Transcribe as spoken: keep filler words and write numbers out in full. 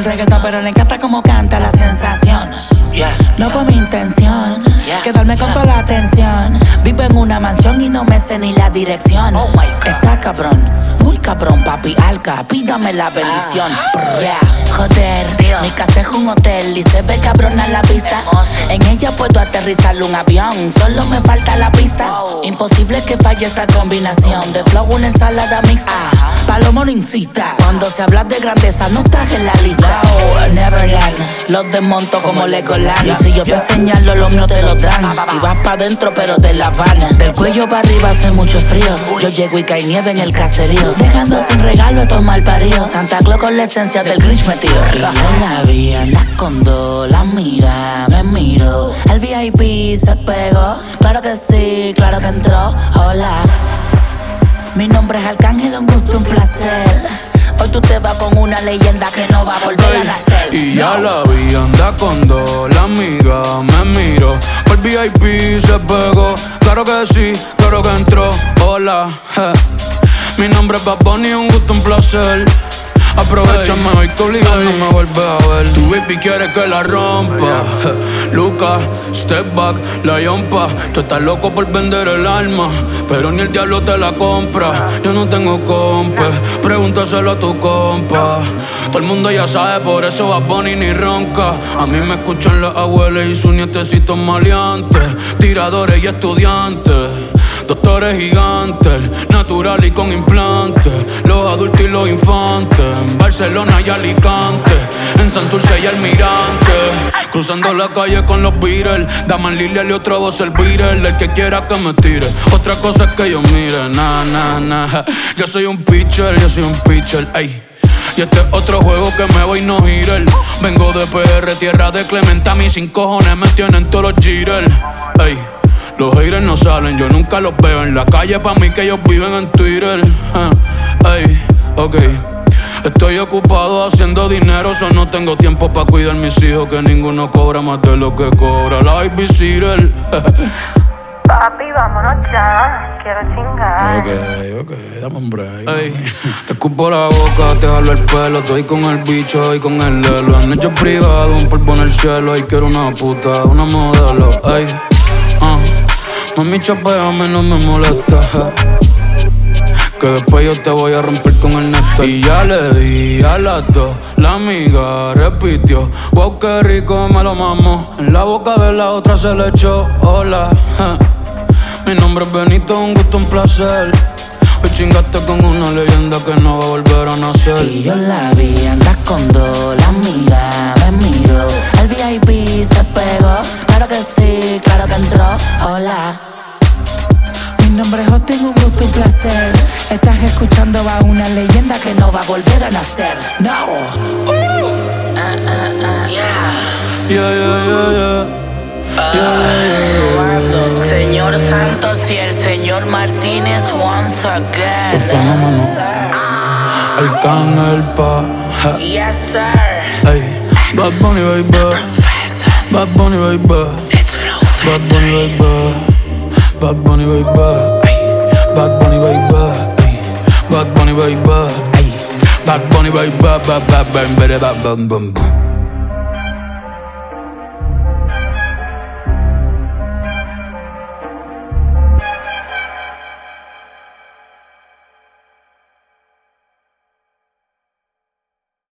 el reggaetón, pero le encanta como canta la sensación. Yeah, no fue mi intención yeah, quedarme con toda la atención. Vivo en una mansión y no me sé ni la dirección. Oh my God. Está cabrón, muy cabrón, papi Alca, pídame la bendición. Ah. Yeah, joder, Dios. mi casa es un hotel y se ve cabrona la vista. Hermoso. En ella puedo aterrizar un avión, solo me falta la pista. Wow. Imposible que falle esta combinación de flow, una ensalada mixta. Palomo no incita, cuando se habla de grandeza no estás en la lista. Oh, Neverland, los desmonto como Legoland. Y si yo te señalo, los míos te lo dan. Y vas pa' dentro pero te la van. Del cuello para arriba hace mucho frío. Yo llego y cae nieve en el caserío, dejando sin regalo a tomar parido. Santa Claus con la esencia del Grinch metido. Y yo la vi, anda con dos, la mira, me miro. El V I P se pegó, claro que sí, claro que entró. Hola, mi nombre es Arcángel, un gusto, un placer. Hoy tú te vas con una leyenda que no va a volver Ey, a nacer. y ya la vi, anda con dos, la amiga me miró. El V I P se pegó, claro que sí, claro que entró. Hola, je. Mi nombre es Bad Bunny, un gusto, un placer. Aprovechame hoy que obligado no me vuelves a ver. Tu baby quiere que la rompa. Luca, step back, la yompa. Tú estás loco por vender el alma, pero ni el diablo te la compra. Yo no tengo compa, pregúntaselo a tu compa. Todo el mundo ya sabe, por eso Bad Bunny ni ronca. A mí me escuchan las abuelas y sus nietecitos maleantes, tiradores y estudiantes, doctores gigantes, natural y con implantes, los adultos y los infantes, en Barcelona y Alicante, en Santurce y Almirante, cruzando la calle con los Beatles, Daman Lilial y otra voz el Beatle, el que quiera que me tire, otra cosa es que yo mire, na, na, na, yo soy un pitcher, yo soy un pitcher, ey. Y este es otro juego que me voy no girar. Vengo de P R, tierra de Clementa, mis sin cojones me tienen todos los jitters, ey. Los haters no salen, yo nunca los veo en la calle, pa' mí que ellos viven en Twitter. uh, Ey, ok. Estoy ocupado haciendo dinero, so no tengo tiempo pa' cuidar mis hijos, que ninguno cobra más de lo que cobra la babysitter. Papi, vámonos ya, quiero chingar. Ok, ok, dame un break. Ey, te escupo la boca, te jalo el pelo, estoy con el bicho y con el lelo. En noche privado, un polvo en el cielo, y quiero una puta, una modelo. Ey, uh, mami, chapeame, no me molesta, que después yo te voy a romper con el neto. Y ya le di a las dos, la amiga repitió, wow, qué rico me lo mamo. En la boca de la otra se le echó, hola, ja. Mi nombre es Benito, un gusto, un placer. Hoy chingaste con una leyenda que no va a volver a nacer. Y yo la vi, andas con dos, la amiga me miró. El V I P se pegó, claro que sí, claro que entró. Hola, mi nombre es Justin, un gusto, un placer. Estás escuchando a una leyenda que no va a volver a nacer. No. Uh, uh, uh, yeah. Yeah, yeah, yeah, yeah. Yeah, yeah, yeah, yeah. Señor Santos y el señor Martínez once again. Los fenómenos, Arcángel pa, ja. Yes, sir. Ey, Bad Bunny, baby. Bad Bunny, baby. It's Flow Bad Bunny, baby. Bad Bunny, baby. Ey, Bad Bunny, baby. Ey, Bad Bunny, baby. Ey, Bad Bunny, baby. Bad, bad, bad, bad, bad, bad, bad, bad.